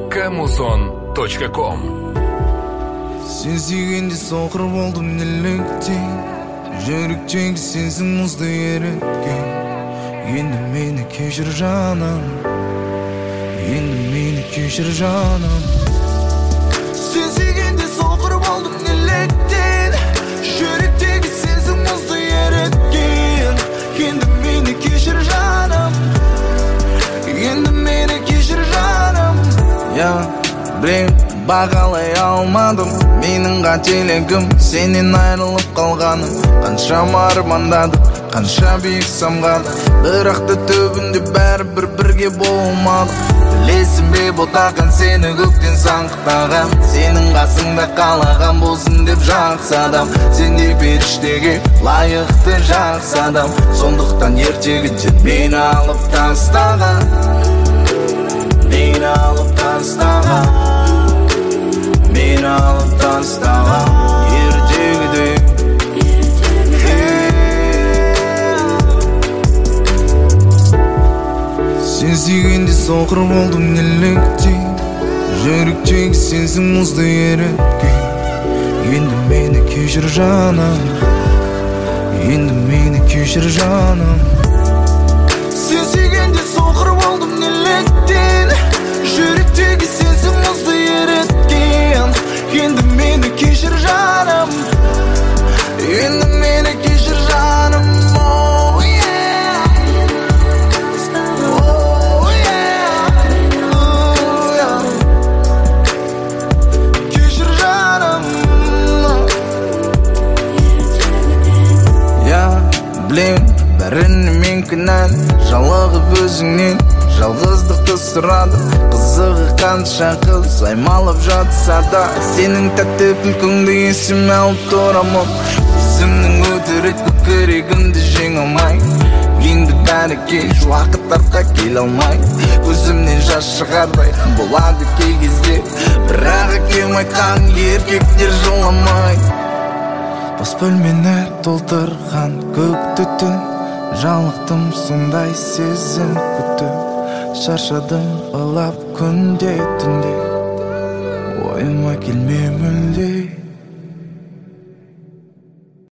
Camuson.com. Sen sүйгенде соқыр болдым неліктен, жүректегі сенсің мұзды еріткен. Енді мені кешір жаным, енді мені кешір жаным. Sen sүйгенде соқыр болдым неліктен, жүректегі сенсің мұзды еріткен. Енді мені кешір жаным, енді мені кешір жаным. Білем, бағалай алмадым менің қателігім, сенен айрылып қалғаным. Қаншама армандадық, қанша биік самғадық, бірақ та түбінде бәрібір бірге болмадық. Білесің бе, ботақан сені көктен саңғықтаған, сенің қасыңда қалаған болсын деп жақсы адам. Сен де періштеге лайықты жақсы адам, сондықтан ертегіде мені алып тастаған, мені алып тастаған, мені алып тастаған ертегіде. Сен сүйгенде соқыр болдым неліктен, жүректегі сенсің мұзды еріткен. Енді мені кешір жаным, енді мені кешір жаным. Сен сүйгенде соқыр болдым неліктен, жүректегі сенсің мұзды еріткен. Енді мені кешір жаным, енді мені кешір жаным. Oh yeah, oh yeah, oh yeah. Кешір жаным. Білем, бәріне мен кінәл, жалығып өзіңнен жалғыздықты сұрады. Қызығы қанша қыз аймалып жатса да, сенің тәтті күлкіңді есіме алып тұрамын. Өзімнің өтірік көкірегімді жеңе алмай, енді бәрі кеш, уақыт артқа келе алмай. Көзімнен жас шығардай болады кей кезде, бірақ әкем айтқан еркектер жыламай. Бос бөлмені толтырған көк түн, жалықтым сондай сезім күтіп. Шаршадым ылап күнде түнде, ойыма келме мүлде.